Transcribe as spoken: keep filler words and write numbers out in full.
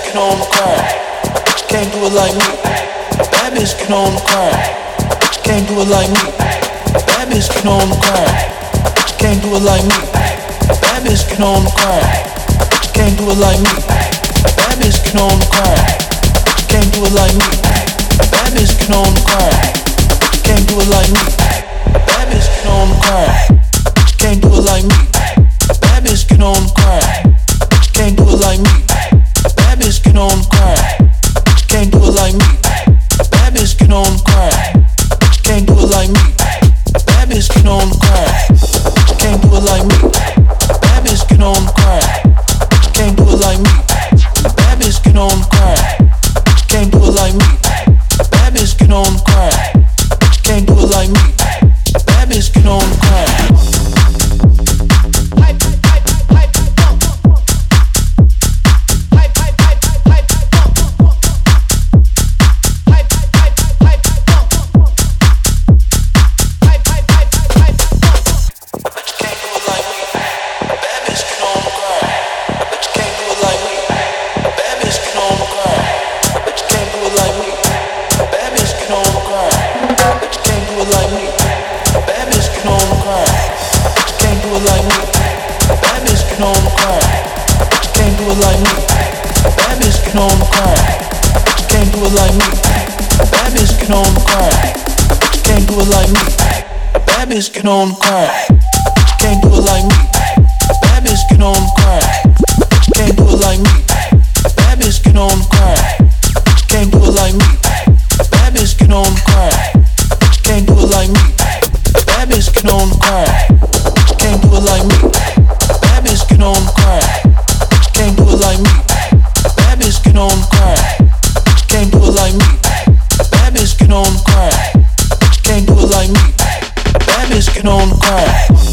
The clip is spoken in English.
can on the grind. A bitch can't do it like me. A bad bitch can on the grind. A bitch can't do it like me. A bad bitch can on the grind. A bitch can't do it like me. A bad bitch can on the grind. A bitch can't do it like me. A bad bitch can on the grind. A bitch can't do it like me. A bad bitch can on the grind. A bitch can't do it like me. A bad bitch can on the grind. A bitch can't do it like me. A bad bitch can on the grind. A bitch can't do it like me. A bad bitch can on the grind. A bitch can't do it like me. A bad bitch can on the grind. A bitch can't do it like me. A bad bitch can on the grind. A bitch can't do it like me. A bad bitch can on the grind. A bitch can't do it like me. A bad bitch can on the grind. A bitch can't do it like me. A bad bitch can on the grind. A bitch can't do it like me. A bad bitch can on the grind. Bitch can on the grind. Bitch can't do it like me. A bad bitch can on the grind. Bitch can't do it like me. A bad bitch can on the grind. Bitch can't do it like me. A bad bitch can on the grind. Bitch can't do it like me. A bad bitch can on the grind. Bitch can't do it like me. A bad bitch can on the grind. Bitch can't do it like me. A bad bitch can on the grind. Bitch can't do it like me. A bad bitch can on the grind. Bitch can't do it like me. A bad bitch can on the grind.